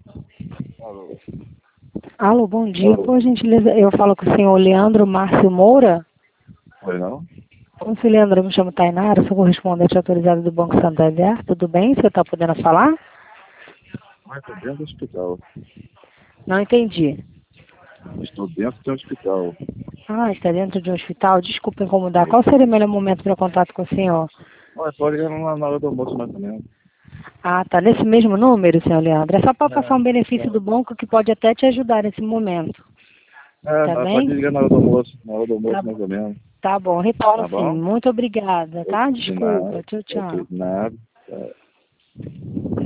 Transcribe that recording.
Alô. Alô, bom dia. Alô. Por gentileza, eu falo com o senhor Leandro Márcio Moura. Oi, não? Ô, senhor Leandro, eu me chamo Tainara, sou correspondente autorizado do Banco Santander. Tudo bem? Você está podendo falar? Estou dentro do hospital. Não entendi. Estou dentro do hospital. Ah, está dentro de um hospital? Desculpa incomodar. Qual seria o melhor momento para contato com o senhor? Olha, pode ligar na hora do almoço mais ou menos. Ah, tá nesse mesmo número, senhor Leandro. É só para passar um É, benefício do banco que pode até te ajudar nesse momento. Tá pode bem? ligar na hora do almoço. Na hora do Tá, almoço mais ou menos. tá bom, retorno Tá sim. bom? Muito obrigada, tá? De nada. Desculpa. Tchau, Ok, tchau. de nada.